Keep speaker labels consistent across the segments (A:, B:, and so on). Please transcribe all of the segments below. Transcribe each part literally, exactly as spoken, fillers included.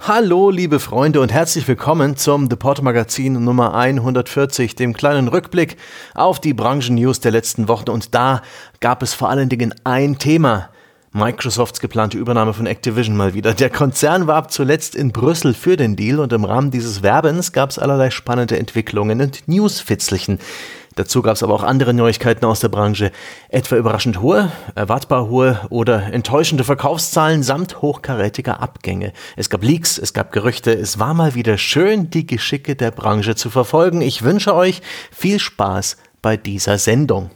A: Hallo liebe Freunde und herzlich willkommen zum The Pod Magazin Nummer hundertvierzig, dem kleinen Rückblick auf die Branchen-News der letzten Wochen. Und da gab es vor allen Dingen ein Thema: Microsofts geplante Übernahme von Activision mal wieder. Der Konzern warb zuletzt in Brüssel für den Deal und im Rahmen dieses Werbens gab es allerlei spannende Entwicklungen und Newsfitzelchen. Dazu gab es aber auch andere Neuigkeiten aus der Branche, etwa überraschend hohe, erwartbar hohe oder enttäuschende Verkaufszahlen samt hochkarätiger Abgänge. Es gab Leaks, es gab Gerüchte, es war mal wieder schön, die Geschicke der Branche zu verfolgen. Ich wünsche euch viel Spaß bei dieser Sendung.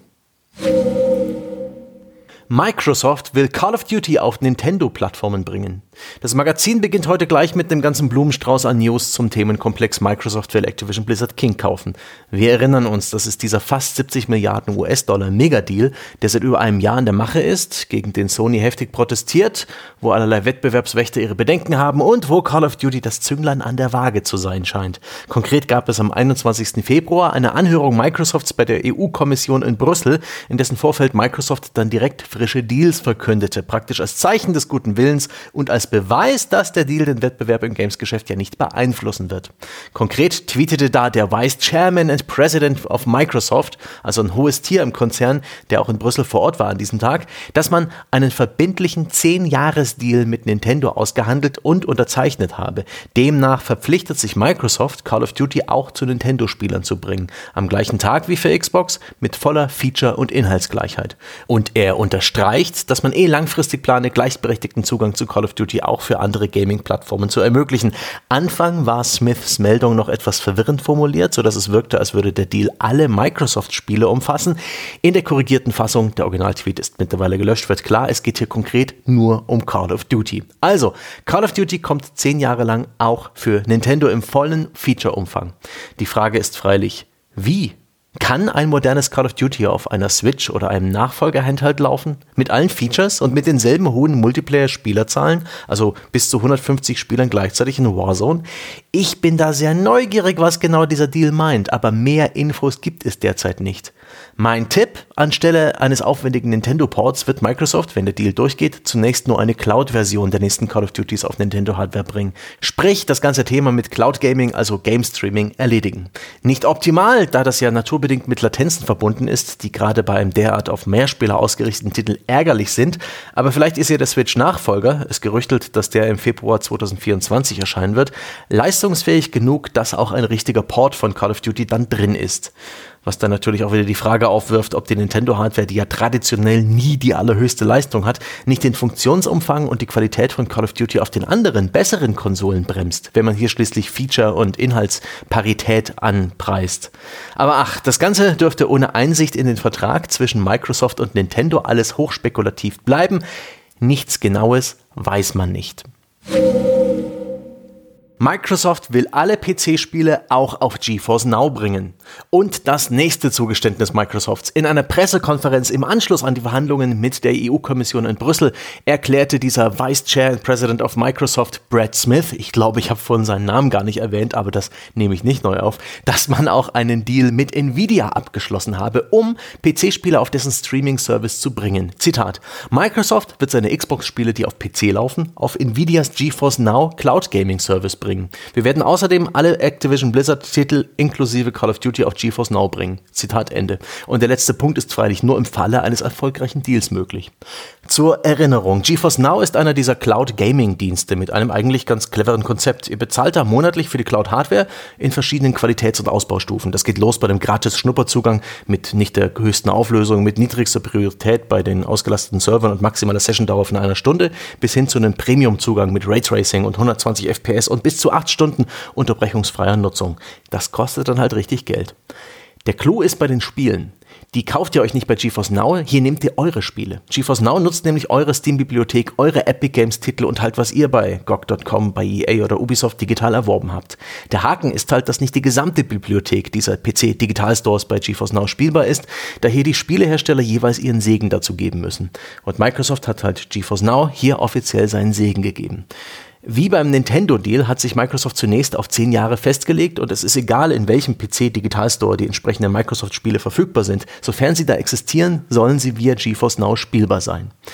A: Microsoft will Call of Duty auf Nintendo-Plattformen bringen. Das Magazin beginnt heute gleich mit einem ganzen Blumenstrauß an News zum Themenkomplex Microsoft will Activision Blizzard King kaufen. Wir erinnern uns, das ist dieser fast siebzig Milliarden US-Dollar Megadeal, der seit über einem Jahr in der Mache ist, gegen den Sony heftig protestiert, wo allerlei Wettbewerbswächter ihre Bedenken haben und wo Call of Duty das Zünglein an der Waage zu sein scheint. Konkret gab es am einundzwanzigsten Februar eine Anhörung Microsofts bei der E U-Kommission in Brüssel, in dessen Vorfeld Microsoft dann direkt frische Deals verkündete, praktisch als Zeichen des guten Willens und als Beweis, dass der Deal den Wettbewerb im Games-Geschäft ja nicht beeinflussen wird. Konkret tweetete da der Vice Chairman and President of Microsoft, also ein hohes Tier im Konzern, der auch in Brüssel vor Ort war an diesem Tag, dass man einen verbindlichen zehn-Jahres-Deal mit Nintendo ausgehandelt und unterzeichnet habe. Demnach verpflichtet sich Microsoft, Call of Duty auch zu Nintendo-Spielern zu bringen. Am gleichen Tag wie für Xbox, mit voller Feature- und Inhaltsgleichheit. Und er unterstreicht, dass man eh langfristig plane, gleichberechtigten Zugang zu Call of Duty auch für andere Gaming-Plattformen zu ermöglichen. Anfang war Smiths Meldung noch etwas verwirrend formuliert, sodass es wirkte, als würde der Deal alle Microsoft-Spiele umfassen. In der korrigierten Fassung, der Originaltweet ist mittlerweile gelöscht, wird klar, es geht hier konkret nur um Call of Duty. Also, Call of Duty kommt zehn Jahre lang auch für Nintendo im vollen Feature-Umfang. Die Frage ist freilich, wie? Kann ein modernes Call of Duty auf einer Switch oder einem Nachfolger-Handheld laufen? Mit allen Features und mit denselben hohen Multiplayer-Spielerzahlen? Also bis zu hundertfünfzig Spielern gleichzeitig in Warzone? Ich bin da sehr neugierig, was genau dieser Deal meint, aber mehr Infos gibt es derzeit nicht. Mein Tipp: Anstelle eines aufwendigen Nintendo-Ports wird Microsoft, wenn der Deal durchgeht, zunächst nur eine Cloud-Version der nächsten Call of Duties auf Nintendo-Hardware bringen. Sprich, das ganze Thema mit Cloud-Gaming, also Game-Streaming, erledigen. Nicht optimal, da das ja naturbedingt mit Latenzen verbunden ist, die gerade bei einem derart auf Mehrspieler ausgerichteten Titel ärgerlich sind, aber vielleicht ist ja der Switch-Nachfolger, es gerüchtelt, dass der im Februar zweitausendvierundzwanzig erscheinen wird, leistungsfähig genug, dass auch ein richtiger Port von Call of Duty dann drin ist. Was dann natürlich auch wieder die Frage aufwirft, ob die Nintendo-Hardware, die ja traditionell nie die allerhöchste Leistung hat, nicht den Funktionsumfang und die Qualität von Call of Duty auf den anderen, besseren Konsolen bremst, wenn man hier schließlich Feature- und Inhaltsparität anpreist. Aber ach, das Ganze dürfte ohne Einsicht in den Vertrag zwischen Microsoft und Nintendo alles hochspekulativ bleiben. Nichts Genaues weiß man nicht. Microsoft will alle P C-Spiele auch auf GeForce Now bringen. Und das nächste Zugeständnis Microsofts. In einer Pressekonferenz im Anschluss an die Verhandlungen mit der E U-Kommission in Brüssel erklärte dieser Vice Chair and President of Microsoft, Brad Smith, ich glaube, ich habe vorhin seinen Namen gar nicht erwähnt, aber das nehme ich nicht neu auf, dass man auch einen Deal mit Nvidia abgeschlossen habe, um P C-Spiele auf dessen Streaming-Service zu bringen. Zitat: Microsoft wird seine Xbox-Spiele, die auf P C laufen, auf Nvidias GeForce Now Cloud Gaming Service bringen. Wir werden außerdem alle Activision Blizzard-Titel inklusive Call of Duty auf GeForce Now bringen. Zitat Ende. Und der letzte Punkt ist freilich nur im Falle eines erfolgreichen Deals möglich. Zur Erinnerung: GeForce Now ist einer dieser Cloud-Gaming-Dienste mit einem eigentlich ganz cleveren Konzept. Ihr bezahlt da monatlich für die Cloud-Hardware in verschiedenen Qualitäts- und Ausbaustufen. Das geht los bei dem gratis Schnupperzugang mit nicht der höchsten Auflösung, mit niedrigster Priorität bei den ausgelasteten Servern und maximaler Session-Dauer von einer Stunde, bis hin zu einem Premium-Zugang mit Raytracing und hundertzwanzig F P S und bis zu acht Stunden unterbrechungsfreier Nutzung. Das kostet dann halt richtig Geld. Der Clou ist bei den Spielen. Die kauft ihr euch nicht bei GeForce Now, hier nehmt ihr eure Spiele. GeForce Now nutzt nämlich eure Steam-Bibliothek, eure Epic Games-Titel und halt was ihr bei G O G Punkt com, bei E A oder Ubisoft digital erworben habt. Der Haken ist halt, dass nicht die gesamte Bibliothek dieser P C-Digital-Stores bei GeForce Now spielbar ist, da hier die Spielehersteller jeweils ihren Segen dazu geben müssen. Und Microsoft hat halt GeForce Now hier offiziell seinen Segen gegeben. Wie beim Nintendo-Deal hat sich Microsoft zunächst auf zehn Jahre festgelegt und es ist egal, in welchem P C-Digitalstore die entsprechenden Microsoft-Spiele verfügbar sind. Sofern sie da existieren, sollen sie via GeForce Now spielbar sein.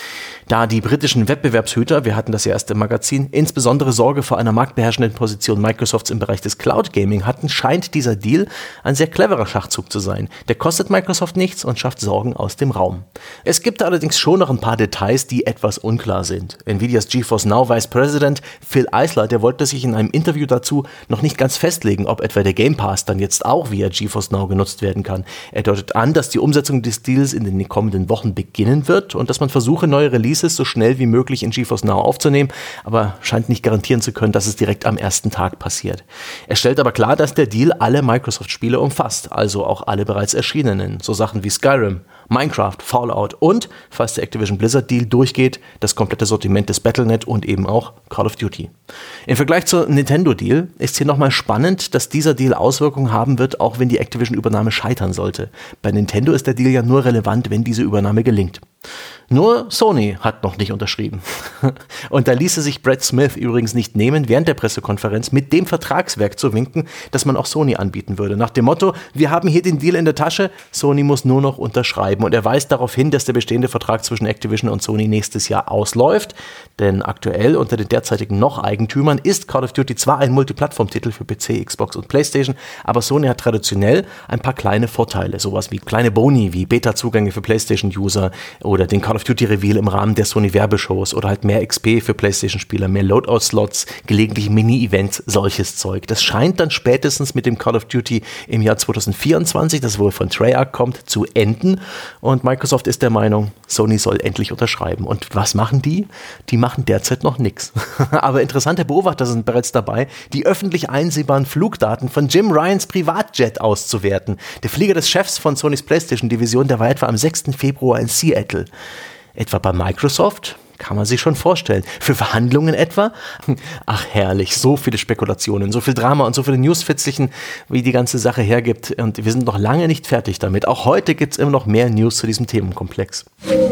A: Da die britischen Wettbewerbshüter, wir hatten das ja erst im Magazin, insbesondere Sorge vor einer marktbeherrschenden Position Microsofts im Bereich des Cloud Gaming hatten, scheint dieser Deal ein sehr cleverer Schachzug zu sein. Der kostet Microsoft nichts und schafft Sorgen aus dem Raum. Es gibt allerdings schon noch ein paar Details, die etwas unklar sind. Nvidias GeForce Now Vice President Phil Eisler, der wollte sich in einem Interview dazu noch nicht ganz festlegen, ob etwa der Game Pass dann jetzt auch via GeForce Now genutzt werden kann. Er deutet an, dass die Umsetzung des Deals in den kommenden Wochen beginnen wird und dass man versuche, neue Releases so schnell wie möglich in GeForce Now aufzunehmen, aber scheint nicht garantieren zu können, dass es direkt am ersten Tag passiert. Er stellt aber klar, dass der Deal alle Microsoft-Spiele umfasst, also auch alle bereits erschienenen, so Sachen wie Skyrim, Minecraft, Fallout und, falls der Activision Blizzard Deal durchgeht, das komplette Sortiment des Battle Net und eben auch Call of Duty. Im Vergleich zur Nintendo Deal ist hier nochmal spannend, dass dieser Deal Auswirkungen haben wird, auch wenn die Activision-Übernahme scheitern sollte. Bei Nintendo ist der Deal ja nur relevant, wenn diese Übernahme gelingt. Nur Sony hat noch nicht unterschrieben. Und da ließe sich Brad Smith übrigens nicht nehmen, während der Pressekonferenz mit dem Vertragswerk zu winken, das man auch Sony anbieten würde. Nach dem Motto, wir haben hier den Deal in der Tasche, Sony muss nur noch unterschreiben. Und er weist darauf hin, dass der bestehende Vertrag zwischen Activision und Sony nächstes Jahr ausläuft. Denn aktuell unter den derzeitigen noch Eigentümern ist Call of Duty zwar ein Multiplattform-Titel für P C, Xbox und PlayStation, aber Sony hat traditionell ein paar kleine Vorteile. Sowas wie kleine Boni, wie Beta-Zugänge für PlayStation-User oder den Call of Duty Reveal im Rahmen der Sony-Werbeshows oder halt mehr X P für PlayStation-Spieler, mehr Loadout-Slots, gelegentlich Mini-Events, solches Zeug. Das scheint dann spätestens mit dem Call of Duty im Jahr zwanzig vierundzwanzig, das wohl von Treyarch kommt, zu enden. Und Microsoft ist der Meinung, Sony soll endlich unterschreiben. Und was machen die? Die machen derzeit noch nichts. Aber interessante Beobachter sind bereits dabei, die öffentlich einsehbaren Flugdaten von Jim Ryans Privatjet auszuwerten. Der Flieger des Chefs von Sonys PlayStation-Division, der war etwa am sechsten Februar in Seattle. Etwa bei Microsoft? Kann man sich schon vorstellen. Für Verhandlungen etwa? Ach herrlich, so viele Spekulationen, so viel Drama und so viele Newsfitzelchen, wie die ganze Sache hergibt. Und wir sind noch lange nicht fertig damit. Auch heute gibt es immer noch mehr News zu diesem Themenkomplex.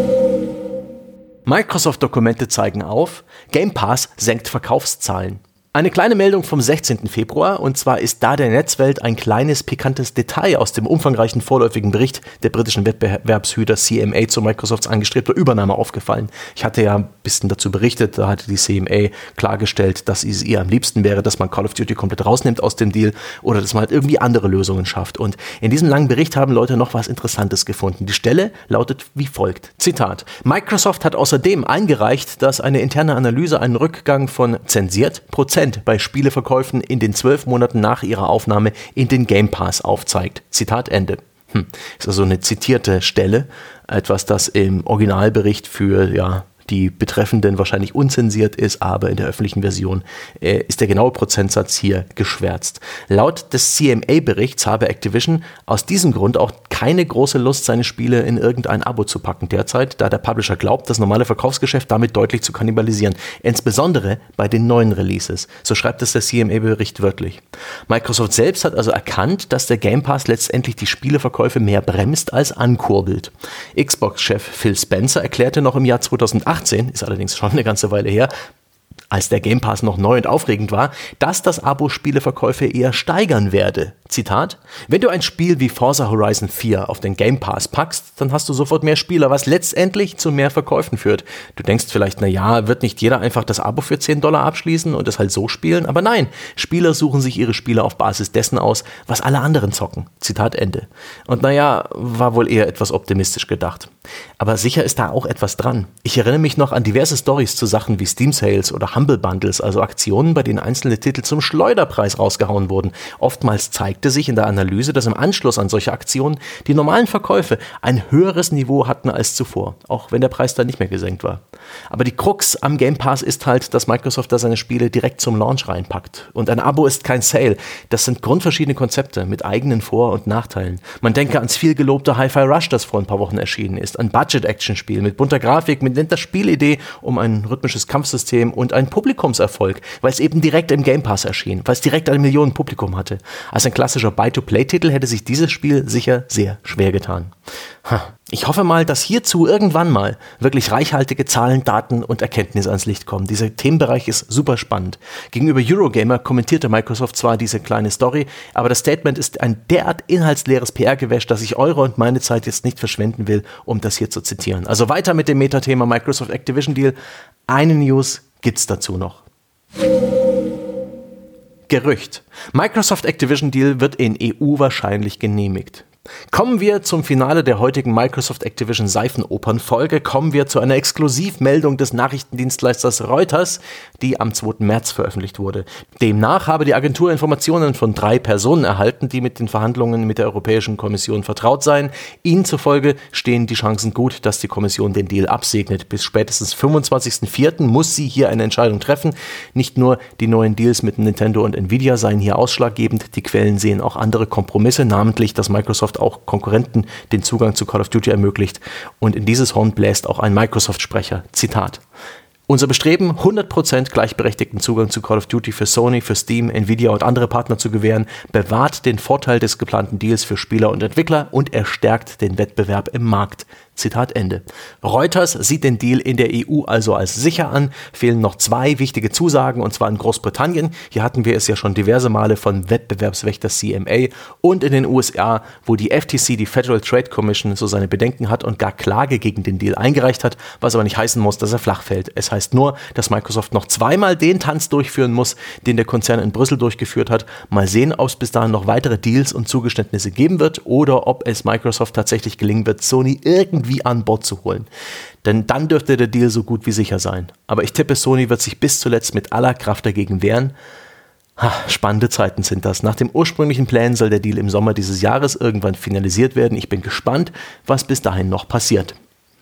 A: Microsoft-Dokumente zeigen auf, Game Pass senkt Verkaufszahlen. Eine kleine Meldung vom sechzehnten Februar, und zwar ist da der Netzwelt ein kleines pikantes Detail aus dem umfangreichen vorläufigen Bericht der britischen Wettbewerbshüter C M A zu Microsofts angestrebter Übernahme aufgefallen. Ich hatte ja ein bisschen dazu berichtet, da hatte die C M A klargestellt, dass es ihr am liebsten wäre, dass man Call of Duty komplett rausnimmt aus dem Deal oder dass man halt irgendwie andere Lösungen schafft. Und in diesem langen Bericht haben Leute noch was Interessantes gefunden. Die Stelle lautet wie folgt, Zitat: Microsoft hat außerdem eingereicht, dass eine interne Analyse einen Rückgang von zensiert Prozent bei Spieleverkäufen in den zwölf Monaten nach ihrer Aufnahme in den Game Pass aufzeigt. Zitat Ende. Hm. Ist also eine zitierte Stelle, etwas, das im Originalbericht für, ja, die Betreffenden wahrscheinlich unzensiert ist, aber in der öffentlichen Version äh, ist der genaue Prozentsatz hier geschwärzt. Laut des C M A-Berichts habe Activision aus diesem Grund auch keine große Lust, seine Spiele in irgendein Abo zu packen derzeit, da der Publisher glaubt, das normale Verkaufsgeschäft damit deutlich zu kannibalisieren, insbesondere bei den neuen Releases. So schreibt es der C M A-Bericht wörtlich. Microsoft selbst hat also erkannt, dass der Game Pass letztendlich die Spieleverkäufe mehr bremst als ankurbelt. Xbox-Chef Phil Spencer erklärte noch im Jahr zweitausendachtzehn, ist allerdings schon eine ganze Weile her, als der Game Pass noch neu und aufregend war, dass das Abo-Spieleverkäufe eher steigern werde. Zitat: Wenn du ein Spiel wie Forza Horizon vier auf den Game Pass packst, dann hast du sofort mehr Spieler, was letztendlich zu mehr Verkäufen führt. Du denkst vielleicht, na ja, wird nicht jeder einfach das Abo für zehn Dollar abschließen und es halt so spielen? Aber nein, Spieler suchen sich ihre Spiele auf Basis dessen aus, was alle anderen zocken. Zitat Ende. Und naja, war wohl eher etwas optimistisch gedacht. Aber sicher ist da auch etwas dran. Ich erinnere mich noch an diverse Storys zu Sachen wie Steam Sales oder Humble Bundles, also Aktionen, bei denen einzelne Titel zum Schleuderpreis rausgehauen wurden. Oftmals zeigte sich in der Analyse, dass im Anschluss an solche Aktionen die normalen Verkäufe ein höheres Niveau hatten als zuvor, auch wenn der Preis dann nicht mehr gesenkt war. Aber die Krux am Game Pass ist halt, dass Microsoft da seine Spiele direkt zum Launch reinpackt. Und ein Abo ist kein Sale. Das sind grundverschiedene Konzepte mit eigenen Vor- und Nachteilen. Man denke ans viel gelobte Hi-Fi Rush, das vor ein paar Wochen erschienen ist. Ein Budget-Action-Spiel mit bunter Grafik, mit netter Spielidee um ein rhythmisches Kampfsystem und ein Publikumserfolg, weil es eben direkt im Game Pass erschien, weil es direkt ein Millionen Publikum hatte. Als ein klassischer Buy-to-Play-Titel hätte sich dieses Spiel sicher sehr schwer getan. Ich hoffe mal, dass hierzu irgendwann mal wirklich reichhaltige Zahlen, Daten und Erkenntnisse ans Licht kommen. Dieser Themenbereich ist super spannend. Gegenüber Eurogamer kommentierte Microsoft zwar diese kleine Story, aber das Statement ist ein derart inhaltsleeres P R-Gewäsch, dass ich eure und meine Zeit jetzt nicht verschwenden will, um das hier zu zitieren. Also weiter mit dem Metathema Microsoft Activision Deal. Eine News gibt's dazu noch. Gerücht. Microsoft Activision Deal wird in E U wahrscheinlich genehmigt. Kommen wir zum Finale der heutigen Microsoft Activision Seifenopern-Folge, kommen wir zu einer Exklusivmeldung des Nachrichtendienstleisters Reuters, die am zweiten März veröffentlicht wurde. Demnach habe die Agentur Informationen von drei Personen erhalten, die mit den Verhandlungen mit der Europäischen Kommission vertraut seien. Ihnen zufolge stehen die Chancen gut, dass die Kommission den Deal absegnet. Bis spätestens fünfundzwanzigsten vierten muss sie hier eine Entscheidung treffen. Nicht nur die neuen Deals mit Nintendo und Nvidia seien hier ausschlaggebend, die Quellen sehen auch andere Kompromisse, namentlich, dass Microsoft auch Konkurrenten den Zugang zu Call of Duty ermöglicht. Und in dieses Horn bläst auch ein Microsoft-Sprecher. Zitat. Unser Bestreben, hundert Prozent gleichberechtigten Zugang zu Call of Duty für Sony, für Steam, Nvidia und andere Partner zu gewähren, bewahrt den Vorteil des geplanten Deals für Spieler und Entwickler und er stärkt den Wettbewerb im Markt. Zitat Ende. Reuters sieht den Deal in der E U also als sicher an. Fehlen noch zwei wichtige Zusagen, und zwar in Großbritannien. Hier hatten wir es ja schon diverse Male von Wettbewerbswächter C M A, und in den U S A, wo die F T C, die Federal Trade Commission, so seine Bedenken hat und gar Klage gegen den Deal eingereicht hat, was aber nicht heißen muss, dass er flach fällt. Es heißt nur, dass Microsoft noch zweimal den Tanz durchführen muss, den der Konzern in Brüssel durchgeführt hat. Mal sehen, ob es bis dahin noch weitere Deals und Zugeständnisse geben wird oder ob es Microsoft tatsächlich gelingen wird, Sony irgendwie wie an Bord zu holen. Denn dann dürfte der Deal so gut wie sicher sein. Aber ich tippe, Sony wird sich bis zuletzt mit aller Kraft dagegen wehren. Ha, spannende Zeiten sind das. Nach dem ursprünglichen Plan soll der Deal im Sommer dieses Jahres irgendwann finalisiert werden. Ich bin gespannt, was bis dahin noch passiert.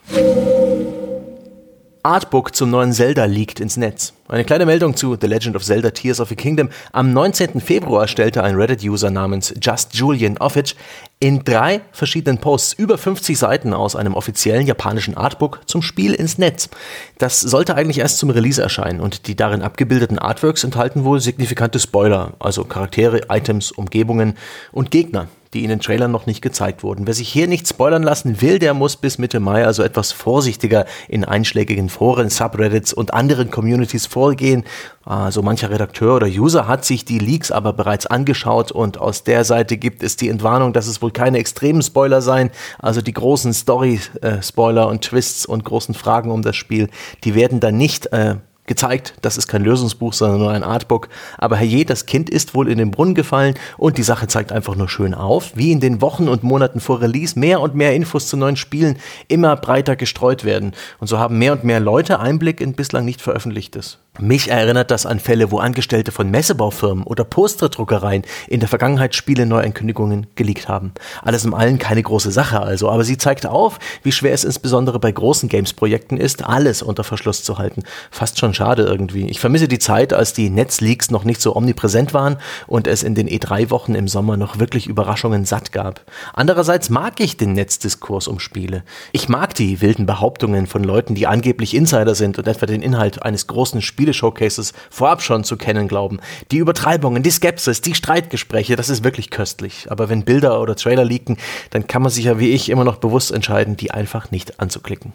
A: Artbook zum neuen Zelda leakt ins Netz. Eine kleine Meldung zu The Legend of Zelda Tears of the Kingdom. Am neunzehnten Februar stellte ein Reddit-User namens Just Julian Offitch in drei verschiedenen Posts über fünfzig Seiten aus einem offiziellen japanischen Artbook zum Spiel ins Netz. Das sollte eigentlich erst zum Release erscheinen und die darin abgebildeten Artworks enthalten wohl signifikante Spoiler, also Charaktere, Items, Umgebungen und Gegner, die in den Trailern noch nicht gezeigt wurden. Wer sich hier nicht spoilern lassen will, der muss bis Mitte Mai also etwas vorsichtiger in einschlägigen Foren, Subreddits und anderen Communities vorgehen. Also mancher Redakteur oder User hat sich die Leaks aber bereits angeschaut und aus der Seite gibt es die Entwarnung, dass es wohl keine extremen Spoiler seien. Also die großen Story-Spoiler und Twists und großen Fragen um das Spiel, die werden dann nicht äh, gezeigt. Das ist kein Lösungsbuch, sondern nur ein Artbook. Aber herrje, das Kind ist wohl in den Brunnen gefallen und die Sache zeigt einfach nur schön auf, wie in den Wochen und Monaten vor Release mehr und mehr Infos zu neuen Spielen immer breiter gestreut werden. Und so haben mehr und mehr Leute Einblick in bislang nicht Veröffentlichtes. Mich erinnert das an Fälle, wo Angestellte von Messebaufirmen oder Posterdruckereien in der Vergangenheit Spiele-Neuankündigungen geleakt haben. Alles in allem keine große Sache also, aber sie zeigt auf, wie schwer es insbesondere bei großen Games-Projekten ist, alles unter Verschluss zu halten. Fast schon schade irgendwie. Ich vermisse die Zeit, als die Netzleaks noch nicht so omnipräsent waren und es in den E drei Wochen im Sommer noch wirklich Überraschungen satt gab. Andererseits mag ich den Netzdiskurs um Spiele. Ich mag die wilden Behauptungen von Leuten, die angeblich Insider sind und etwa den Inhalt eines großen Spiele-Showcases vorab schon zu kennen glauben. Die Übertreibungen, die Skepsis, die Streitgespräche, das ist wirklich köstlich. Aber wenn Bilder oder Trailer leaken, dann kann man sich ja wie ich immer noch bewusst entscheiden, die einfach nicht anzuklicken.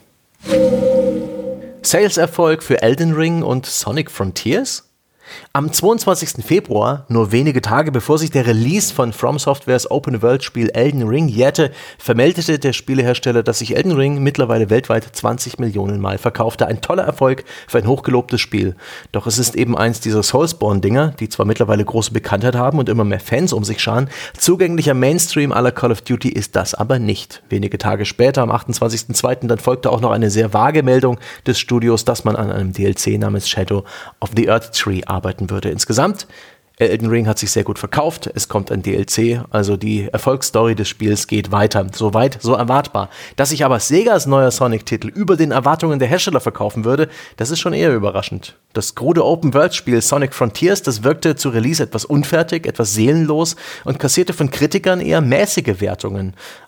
A: Sales-Erfolg für Elden Ring und Sonic Frontiers? Am zweiundzwanzigsten Februar, nur wenige Tage bevor sich der Release von From Softwares Open-World-Spiel Elden Ring jährte, vermeldete der Spielehersteller, dass sich Elden Ring mittlerweile weltweit zwanzig Millionen Mal verkaufte. Ein toller Erfolg für ein hochgelobtes Spiel. Doch es ist eben eins dieser Soulsborne-Dinger, die zwar mittlerweile große Bekanntheit haben und immer mehr Fans um sich scharen, zugänglicher Mainstream aller Call of Duty ist das aber nicht. Wenige Tage später, am achtundzwanzigsten zweiten, dann folgte auch noch eine sehr vage Meldung des Studios, dass man an einem D L C namens Shadow of the Earth Tree arbeitet. arbeiten würde. Insgesamt, Elden Ring hat sich sehr gut verkauft, es kommt ein D L C, also die Erfolgsstory des Spiels geht weiter. So weit, so erwartbar. Dass sich aber Segas neuer Sonic-Titel über den Erwartungen der Hersteller verkaufen würde, das ist schon eher überraschend. Das krude Open-World-Spiel Sonic Frontiers, das wirkte zu Release etwas unfertig, etwas seelenlos und kassierte von Kritikern eher mäßige Wertungen.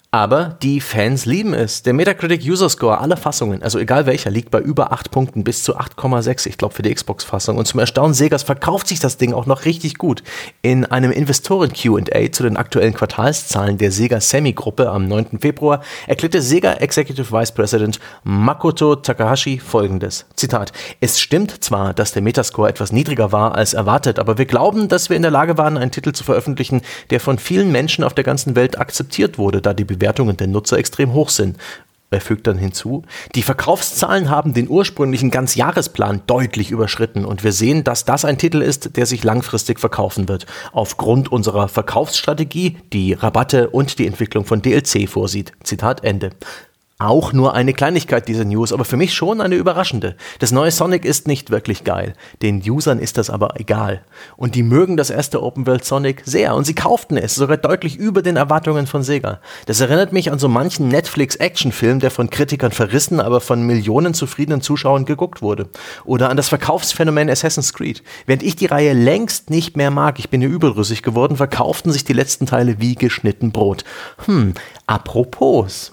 A: Aber die Fans lieben es. Der Metacritic User Score aller Fassungen, also egal welcher, liegt bei über acht Punkten bis zu acht Komma sechs, ich glaube für die Xbox-Fassung. Und zum Erstaunen Segas verkauft sich das Ding auch noch richtig gut. In einem Investoren-Q and A zu den aktuellen Quartalszahlen der Sega-Semi-Gruppe am neunten Februar erklärte Sega Executive Vice President Makoto Takahashi folgendes. Zitat: Es stimmt zwar, dass der Metascore etwas niedriger war als erwartet, aber wir glauben, dass wir in der Lage waren, einen Titel zu veröffentlichen, der von vielen Menschen auf der ganzen Welt akzeptiert wurde, da die Bewertungen der Nutzer extrem hoch sind. Er fügt dann hinzu, die Verkaufszahlen haben den ursprünglichen Ganzjahresplan deutlich überschritten und wir sehen, dass das ein Titel ist, der sich langfristig verkaufen wird. Aufgrund unserer Verkaufsstrategie, die Rabatte und die Entwicklung von D L C vorsieht. Zitat Ende. Auch nur eine Kleinigkeit dieser News, aber für mich schon eine überraschende. Das neue Sonic ist nicht wirklich geil. Den Usern ist das aber egal. Und die mögen das erste Open-World Sonic sehr und sie kauften es, sogar deutlich über den Erwartungen von Sega. Das erinnert mich an so manchen Netflix-Actionfilm, der von Kritikern verrissen, aber von Millionen zufriedenen Zuschauern geguckt wurde. Oder an das Verkaufsphänomen Assassin's Creed. Während ich die Reihe längst nicht mehr mag, ich bin hier überdrüssig geworden, verkauften sich die letzten Teile wie geschnitten Brot. Hm, apropos.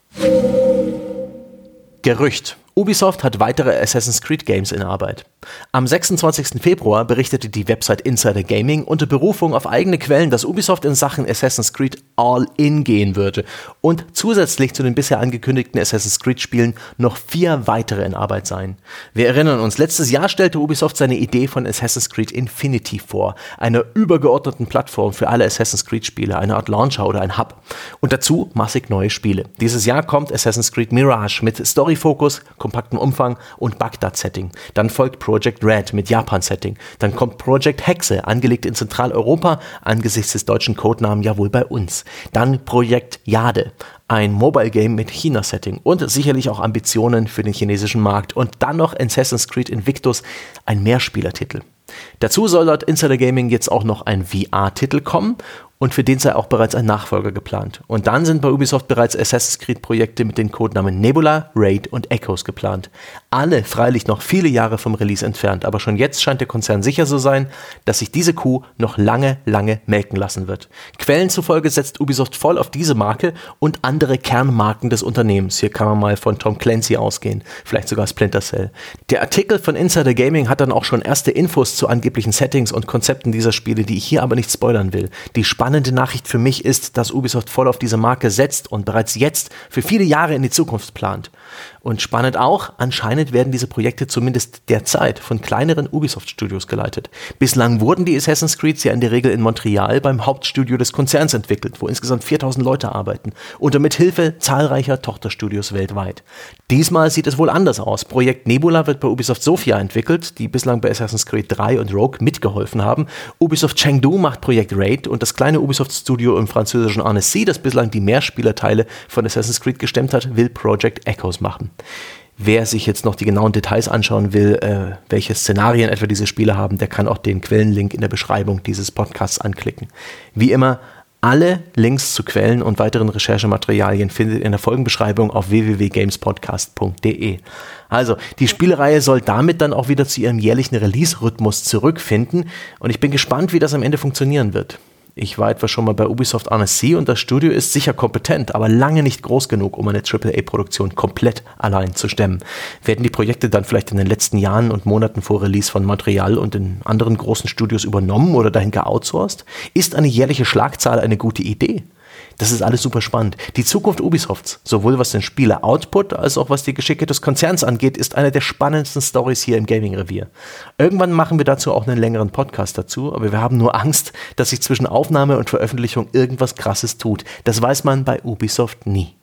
A: Gerücht. Ubisoft hat weitere Assassin's Creed Games in Arbeit. Am sechsundzwanzigsten Februar berichtete die Website Insider Gaming unter Berufung auf eigene Quellen, dass Ubisoft in Sachen Assassin's Creed All-In gehen würde und zusätzlich zu den bisher angekündigten Assassin's Creed Spielen noch vier weitere in Arbeit seien. Wir erinnern uns, letztes Jahr stellte Ubisoft seine Idee von Assassin's Creed Infinity vor, einer übergeordneten Plattform für alle Assassin's Creed Spiele, eine Art Launcher oder ein Hub. Und dazu massig neue Spiele. Dieses Jahr kommt Assassin's Creed Mirage mit Story-Fokus, kompaktem Umfang und Bagdad-Setting. Dann folgt Project Red mit Japan-Setting. Dann kommt Project Hexe, angelegt in Zentraleuropa, angesichts des deutschen Codenamen ja wohl bei uns. Dann Projekt Jade, ein Mobile-Game mit China-Setting und sicherlich auch Ambitionen für den chinesischen Markt. Und dann noch Assassin's Creed Invictus, ein Mehrspielertitel. Dazu soll laut Insider Gaming jetzt auch noch ein V R-Titel kommen und für den sei auch bereits ein Nachfolger geplant. Und dann sind bei Ubisoft bereits Assassin's Creed-Projekte mit den Codenamen Nebula, Raid und Echoes geplant. Alle freilich noch viele Jahre vom Release entfernt, aber schon jetzt scheint der Konzern sicher so sein, dass sich diese Kuh noch lange, lange melken lassen wird. Quellen zufolge setzt Ubisoft voll auf diese Marke und andere Kernmarken des Unternehmens. Hier kann man mal von Tom Clancy ausgehen, vielleicht sogar Splinter Cell. Der Artikel von Insider Gaming hat dann auch schon erste Infos zu angeblichen Settings und Konzepten dieser Spiele, die ich hier aber nicht spoilern will. Die spannende Nachricht für mich ist, dass Ubisoft voll auf diese Marke setzt und bereits jetzt für viele Jahre in die Zukunft plant. Und spannend auch, anscheinend werden diese Projekte zumindest derzeit von kleineren Ubisoft-Studios geleitet. Bislang wurden die Assassin's Creeds ja in der Regel in Montreal beim Hauptstudio des Konzerns entwickelt, wo insgesamt viertausend Leute arbeiten, unter Mithilfe zahlreicher Tochterstudios weltweit. Diesmal sieht es wohl anders aus. Projekt Nebula wird bei Ubisoft Sofia entwickelt, die bislang bei Assassin's Creed drei und Rogue mitgeholfen haben. Ubisoft Chengdu macht Projekt Raid und das kleine Ubisoft-Studio im französischen Annecy, das bislang die Mehrspielerteile von Assassin's Creed gestemmt hat, will Project Echoes machen. Wer sich jetzt noch die genauen Details anschauen will, äh, welche Szenarien etwa diese Spiele haben, der kann auch den Quellenlink in der Beschreibung dieses Podcasts anklicken. Wie immer, alle Links zu Quellen und weiteren Recherchematerialien findet ihr in der Folgenbeschreibung auf w w w punkt gamespodcast punkt d e. Also, die Spielereihe soll damit dann auch wieder zu ihrem jährlichen Release-Rhythmus zurückfinden und ich bin gespannt, wie das am Ende funktionieren wird. Ich war etwa schon mal bei Ubisoft Annecy und das Studio ist sicher kompetent, aber lange nicht groß genug, um eine Triple A-Produktion komplett allein zu stemmen. Werden die Projekte dann vielleicht in den letzten Jahren und Monaten vor Release von Montreal und in anderen großen Studios übernommen oder dahin geoutsourced? Ist eine jährliche Schlagzahl eine gute Idee? Das ist alles super spannend. Die Zukunft Ubisofts, sowohl was den Spieler-Output als auch was die Geschicke des Konzerns angeht, ist eine der spannendsten Stories hier im Gaming-Revier. Irgendwann machen wir dazu auch einen längeren Podcast dazu, aber wir haben nur Angst, dass sich zwischen Aufnahme und Veröffentlichung irgendwas Krasses tut. Das weiß man bei Ubisoft nie.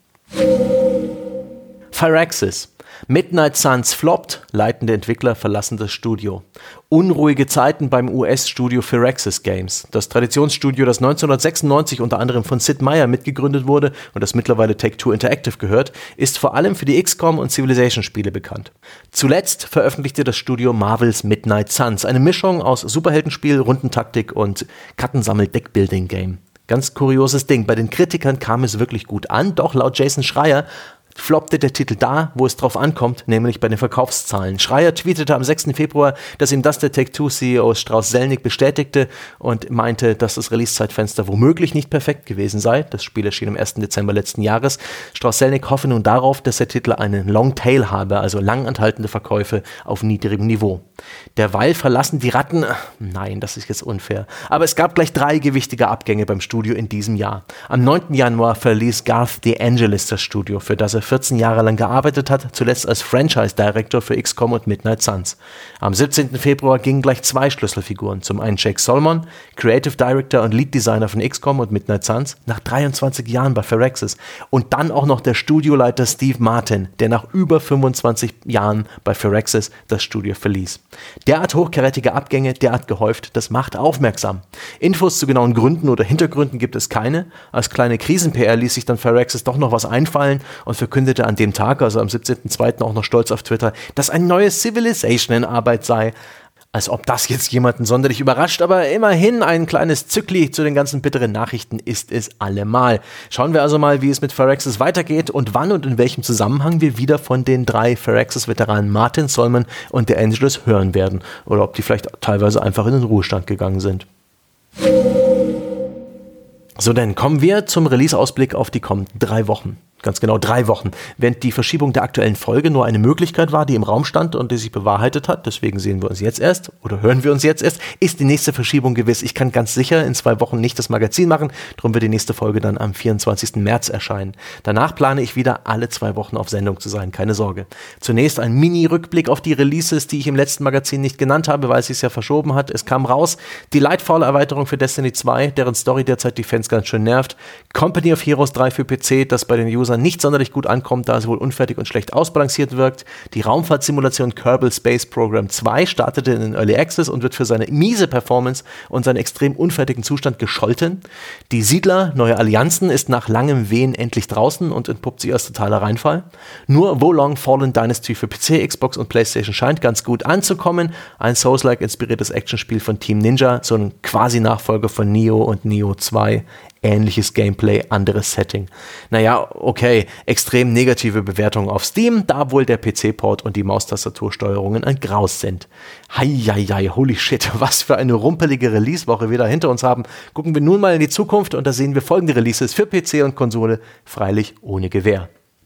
A: Firaxis. Midnight Suns floppt, leitende Entwickler verlassen das Studio. Unruhige Zeiten beim U S-Studio Firaxis Games. Das Traditionsstudio, das neunzehnhundertsechsundneunzig unter anderem von Sid Meier mitgegründet wurde und das mittlerweile Take-Two Interactive gehört, ist vor allem für die X COM und Civilization-Spiele bekannt. Zuletzt veröffentlichte das Studio Marvel's Midnight Suns, eine Mischung aus Superheldenspiel, Rundentaktik und Kartensammel-Deckbuilding-Game. Ganz kurioses Ding. Bei den Kritikern kam es wirklich gut an, doch laut Jason Schreier floppte der Titel da, wo es drauf ankommt, nämlich bei den Verkaufszahlen. Schreier tweetete am sechsten Februar, dass ihm das der Take-Two-C E O Strauss-Zelnick bestätigte und meinte, dass das Release-Zeitfenster womöglich nicht perfekt gewesen sei. Das Spiel erschien am ersten Dezember letzten Jahres. Strauss-Zelnick hoffe nun darauf, dass der Titel einen Long Tail habe, also lang anhaltende Verkäufe auf niedrigem Niveau. Derweil verlassen die Ratten, nein, das ist jetzt unfair, aber es gab gleich drei gewichtige Abgänge beim Studio in diesem Jahr. Am neunten Januar verließ Garth DeAngelis das Studio, für das er vierzehn Jahre lang gearbeitet hat, zuletzt als Franchise-Director für X COM und Midnight Suns. Am siebzehnten Februar gingen gleich zwei Schlüsselfiguren, zum einen Jake Solomon, Creative Director und Lead Designer von X COM und Midnight Suns, nach dreiundzwanzig Jahren bei Firaxis, und dann auch noch der Studioleiter Steve Martin, der nach über fünfundzwanzig Jahren bei Firaxis das Studio verließ. Derart hochkarätige Abgänge, derart gehäuft, das macht aufmerksam. Infos zu genauen Gründen oder Hintergründen gibt es keine. Als kleine Krisen-P R ließ sich dann Firaxis doch noch was einfallen und verkündete an dem Tag, also am siebzehnten zweiten auch noch stolz auf Twitter, dass ein neues Civilization in Arbeit sei. Als ob das jetzt jemanden sonderlich überrascht, aber immerhin ein kleines Zückli zu den ganzen bitteren Nachrichten ist es allemal. Schauen wir also mal, wie es mit Firaxis weitergeht und wann und in welchem Zusammenhang wir wieder von den drei Firaxis-Veteranen Martin, Solomon und DeAngelis hören werden. Oder ob die vielleicht teilweise einfach in den Ruhestand gegangen sind. So, dann kommen wir zum Release-Ausblick auf die kommenden drei Wochen. Ganz genau drei Wochen. Während die Verschiebung der aktuellen Folge nur eine Möglichkeit war, die im Raum stand und die sich bewahrheitet hat, deswegen sehen wir uns jetzt erst oder hören wir uns jetzt erst, ist die nächste Verschiebung gewiss. Ich kann ganz sicher in zwei Wochen nicht das Magazin machen, darum wird die nächste Folge dann am vierundzwanzigsten März erscheinen. Danach plane ich wieder, alle zwei Wochen auf Sendung zu sein, keine Sorge. Zunächst ein Mini-Rückblick auf die Releases, die ich im letzten Magazin nicht genannt habe, weil es sich ja verschoben hat. Es kam raus, die Lightfall-Erweiterung für Destiny zwei, deren Story derzeit die Fans ganz schön nervt, Company of Heroes drei für P C, das bei den Usern nicht sonderlich gut ankommt, da es wohl unfertig und schlecht ausbalanciert wirkt. Die Raumfahrtsimulation Kerbal Space Program zwei startete in den Early Access und wird für seine miese Performance und seinen extrem unfertigen Zustand gescholten. Die Siedler, neue Allianzen, ist nach langem Wehen endlich draußen und entpuppt sich als totaler Reinfall. Nur Wo Long Fallen Dynasty für P C, Xbox und PlayStation scheint ganz gut anzukommen. Ein Souls-like inspiriertes Actionspiel von Team Ninja, so ein Quasi-Nachfolger von Nioh und Nioh zwei. Ähnliches Gameplay, anderes Setting. Naja, okay, extrem negative Bewertungen auf Steam, da wohl der P C-Port und die Maustastatursteuerungen ein Graus sind. Heieiei, holy shit, was für eine rumpelige Release-Woche wir da hinter uns haben. Gucken wir nun mal in die Zukunft und da sehen wir folgende Releases für P C und Konsole, freilich ohne Gewähr.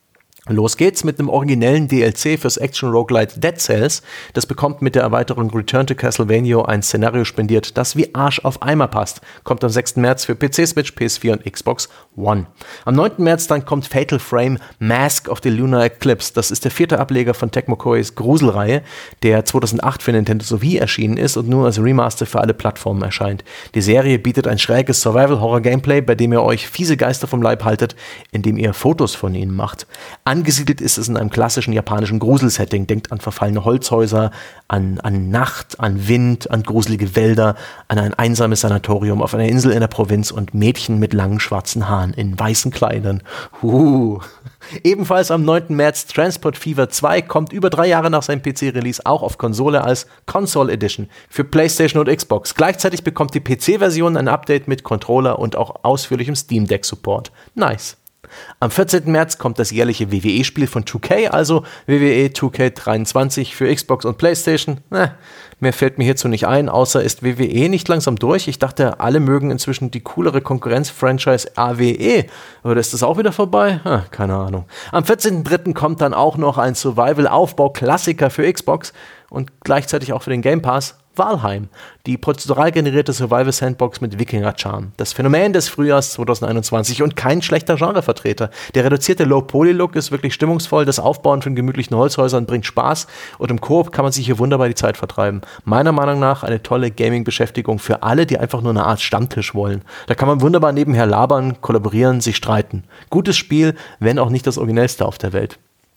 A: Los geht's mit einem originellen D L C fürs Action-Roguelite Dead Cells. Das bekommt mit der Erweiterung Return to Castlevania ein Szenario spendiert, das wie Arsch auf Eimer passt. Kommt am sechsten März für P C, Switch, P S vier und Xbox One. Am neunten März dann kommt Fatal Frame Mask of the Lunar Eclipse. Das ist der vierte Ableger von Tecmo Koeis Gruselreihe, der zweitausendacht für Nintendo sowie erschienen ist und nun als Remaster für alle Plattformen erscheint. Die Serie bietet ein schräges Survival-Horror-Gameplay, bei dem ihr euch fiese Geister vom Leib haltet, indem ihr Fotos von ihnen macht. Angesiedelt ist es in einem klassischen japanischen Gruselsetting. Denkt an verfallene Holzhäuser, an, an Nacht, an Wind, an gruselige Wälder, an ein einsames Sanatorium auf einer Insel in der Provinz und Mädchen mit langen schwarzen Haaren in weißen Kleidern. Uh. Ebenfalls am neunten März Transport Fever zwei kommt über drei Jahre nach seinem P C-Release auch auf Konsole als Console Edition für PlayStation und Xbox. Gleichzeitig bekommt die P C-Version ein Update mit Controller und auch ausführlichem Steam Deck-Support. Nice. Am vierzehnten März kommt das jährliche W W E-Spiel von zwei K, also W W E zwei K dreiundzwanzig für Xbox und PlayStation. Eh, mehr fällt mir hierzu nicht ein, außer ist W W E nicht langsam durch? Ich dachte, alle mögen inzwischen die coolere Konkurrenz-Franchise A W E. Oder ist das auch wieder vorbei? Ah, keine Ahnung. Am vierzehnten dritten kommt dann auch noch ein Survival-Aufbau-Klassiker für Xbox und gleichzeitig auch für den Game Pass. Valheim, die prozedural generierte Survival-Sandbox mit Wikinger-Charme. Das Phänomen des Frühjahrs zweitausendeinundzwanzig und kein schlechter Genrevertreter. Der reduzierte Low-Poly-Look ist wirklich stimmungsvoll, das Aufbauen von gemütlichen Holzhäusern bringt Spaß und im Koop kann man sich hier wunderbar die Zeit vertreiben. Meiner Meinung nach eine tolle Gaming-Beschäftigung für alle, die einfach nur eine Art Stammtisch wollen. Da kann man wunderbar nebenher labern, kollaborieren, sich streiten. Gutes Spiel, wenn auch nicht das originellste auf der Welt.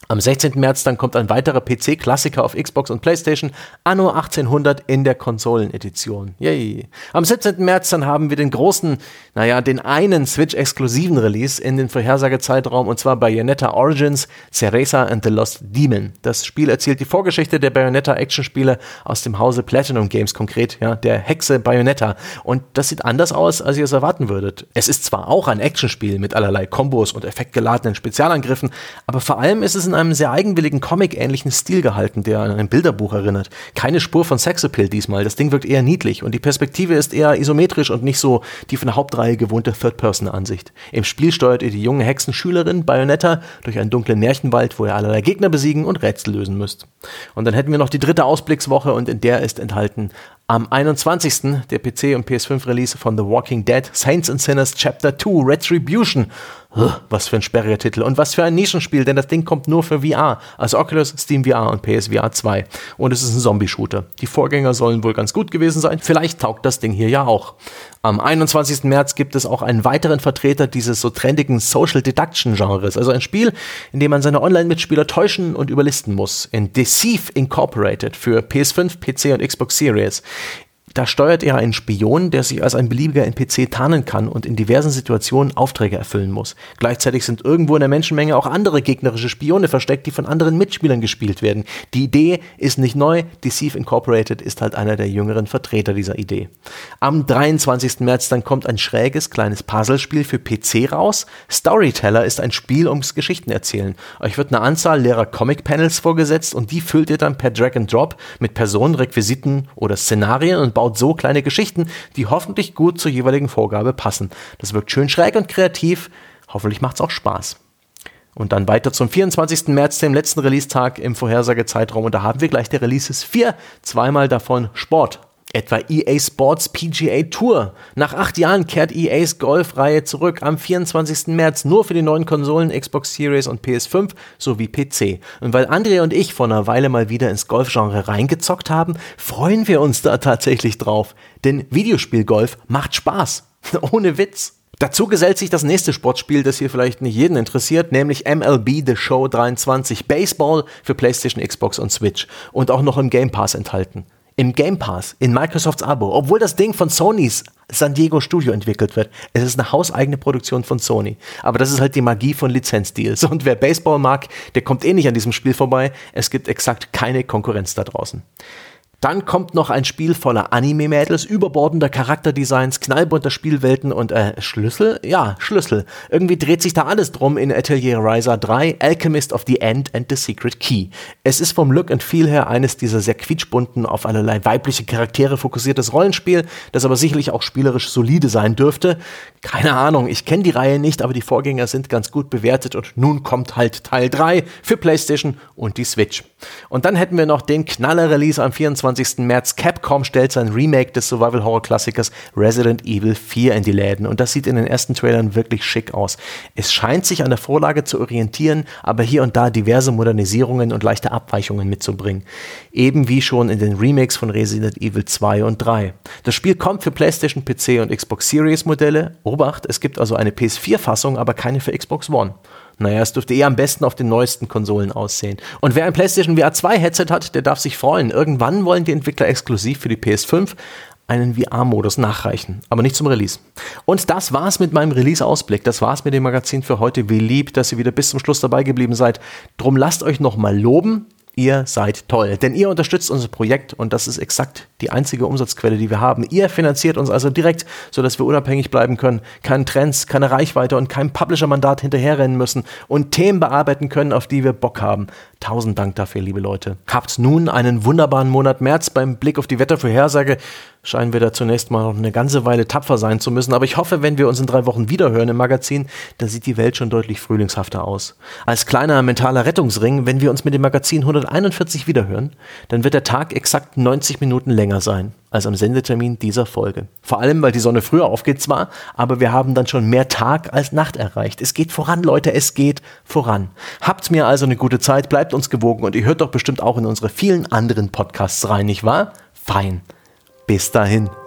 A: Am sechzehnten März dann kommt ein weiterer P C-Klassiker auf Xbox und PlayStation, Anno achtzehnhundert in der Konsolenedition. Yay. Am siebzehnten März dann haben wir den großen, naja, den einen Switch-exklusiven Release in den Vorhersagezeitraum, und zwar Bayonetta Origins, Cereza and the Lost Demon. Das Spiel erzählt die Vorgeschichte der Bayonetta-Action-Spiele aus dem Hause Platinum Games, konkret, ja, der Hexe Bayonetta. Und das sieht anders aus, als ihr es erwarten würdet. Es ist zwar auch ein Actionspiel mit allerlei Kombos und effektgeladenen Spezialangriffen, aber vor allem ist es in einem sehr eigenwilligen Comic-ähnlichen Stil gehalten, der an ein Bilderbuch erinnert. Keine Spur von Sexappeal diesmal. Das Ding wirkt eher niedlich und die Perspektive ist eher isometrisch und nicht so die von der Hauptreihe gewohnte Third-Person-Ansicht. Im Spiel steuert ihr die junge Hexenschülerin Bayonetta durch einen dunklen Märchenwald, wo ihr allerlei Gegner besiegen und Rätsel lösen müsst. Und dann hätten wir noch die dritte Ausblickswoche und in der ist enthalten am einundzwanzigsten der P C- und P S fünf Release von The Walking Dead, Saints and Sinners Chapter zwei, Retribution. Was für ein sperriger Titel und was für ein Nischenspiel, denn das Ding kommt nur für V R, also Oculus, Steam V R und P S V R zwei. Und es ist ein Zombie-Shooter. Die Vorgänger sollen wohl ganz gut gewesen sein, vielleicht taugt das Ding hier ja auch. Am einundzwanzigsten März gibt es auch einen weiteren Vertreter dieses so trendigen Social Deduction-Genres, also ein Spiel, in dem man seine Online-Mitspieler täuschen und überlisten muss, in Deceive Incorporated für P S fünf, P C und Xbox Series. Da steuert er einen Spion, der sich als ein beliebiger N P C tarnen kann und in diversen Situationen Aufträge erfüllen muss. Gleichzeitig sind irgendwo in der Menschenmenge auch andere gegnerische Spione versteckt, die von anderen Mitspielern gespielt werden. Die Idee ist nicht neu, Deceive Incorporated ist halt einer der jüngeren Vertreter dieser Idee. Am dreiundzwanzigsten März dann kommt ein schräges kleines Puzzlespiel für P C raus. Storyteller ist ein Spiel ums Geschichtenerzählen. Euch wird eine Anzahl leerer Comic-Panels vorgesetzt und die füllt ihr dann per Drag and Drop mit Personen, Requisiten oder Szenarien und baut so kleine Geschichten, die hoffentlich gut zur jeweiligen Vorgabe passen. Das wirkt schön schräg und kreativ. Hoffentlich macht's auch Spaß. Und dann weiter zum vierundzwanzigsten März, dem letzten Release-Tag im Vorhersagezeitraum. Und da haben wir gleich der Releases vier. Zweimal davon Sport. Etwa E A Sports P G A Tour. Nach acht Jahren kehrt E As Golf-Reihe zurück am vierundzwanzigsten März nur für die neuen Konsolen Xbox Series und P S fünf sowie P C. Und weil André und ich vor einer Weile mal wieder ins Golfgenre reingezockt haben, freuen wir uns da tatsächlich drauf. Denn Videospielgolf macht Spaß. Ohne Witz. Dazu gesellt sich das nächste Sportspiel, das hier vielleicht nicht jeden interessiert, nämlich M L B The Show dreiundzwanzig. Baseball für PlayStation, Xbox und Switch. Und auch noch im Game Pass enthalten. Im Game Pass, in Microsofts Abo, obwohl das Ding von Sonys San Diego Studio entwickelt wird. Es ist eine hauseigene Produktion von Sony. Aber das ist halt die Magie von Lizenzdeals. Und wer Baseball mag, der kommt eh nicht an diesem Spiel vorbei. Es gibt exakt keine Konkurrenz da draußen. Dann kommt noch ein Spiel voller Anime-Mädels, überbordender Charakterdesigns, knallbunter Spielwelten und äh, Schlüssel? Ja, Schlüssel. Irgendwie dreht sich da alles drum in Atelier Ryza drei, Alchemist of the End and the Secret Key. Es ist vom Look and Feel her eines dieser sehr quietschbunten, auf allerlei weibliche Charaktere fokussiertes Rollenspiel, das aber sicherlich auch spielerisch solide sein dürfte. Keine Ahnung, ich kenne die Reihe nicht, aber die Vorgänger sind ganz gut bewertet und nun kommt halt Teil drei für PlayStation und die Switch. Und dann hätten wir noch den Knaller-Release am vierundzwanzigsten März. Capcom stellt sein Remake des Survival-Horror-Klassikers Resident Evil vier in die Läden und das sieht in den ersten Trailern wirklich schick aus. Es scheint sich an der Vorlage zu orientieren, aber hier und da diverse Modernisierungen und leichte Abweichungen mitzubringen. Eben wie schon in den Remakes von Resident Evil zwei und drei. Das Spiel kommt für PlayStation, P C und Xbox Series Modelle. Obacht, es gibt also eine P S vier Fassung, aber keine für Xbox One. Naja, es dürfte eher am besten auf den neuesten Konsolen aussehen. Und wer ein PlayStation V R zwei Headset hat, der darf sich freuen. Irgendwann wollen die Entwickler exklusiv für die P S fünf einen V R-Modus nachreichen, aber nicht zum Release. Und das war's mit meinem Release-Ausblick. Das war's mit dem Magazin für heute. Wie lieb, dass ihr wieder bis zum Schluss dabei geblieben seid. Drum lasst euch noch mal loben. Ihr seid toll, denn ihr unterstützt unser Projekt und das ist exakt die einzige Umsatzquelle, die wir haben. Ihr finanziert uns also direkt, sodass wir unabhängig bleiben können, keine Trends, keine Reichweite und kein Publisher-Mandat hinterherrennen müssen und Themen bearbeiten können, auf die wir Bock haben. Tausend Dank dafür, liebe Leute. Habt nun einen wunderbaren Monat März. Beim Blick auf die Wettervorhersage scheinen wir da zunächst mal noch eine ganze Weile tapfer sein zu müssen. Aber ich hoffe, wenn wir uns in drei Wochen wiederhören im Magazin, da sieht die Welt schon deutlich frühlingshafter aus. Als kleiner mentaler Rettungsring, wenn wir uns mit dem Magazin hunderteinundvierzig wiederhören, dann wird der Tag exakt neunzig Minuten länger sein als am Sendetermin dieser Folge. Vor allem, weil die Sonne früher aufgeht zwar, aber wir haben dann schon mehr Tag als Nacht erreicht. Es geht voran, Leute, es geht voran. Habt mir also eine gute Zeit, bleibt uns gewogen und ihr hört doch bestimmt auch in unsere vielen anderen Podcasts rein, nicht wahr? Fein. Bis dahin.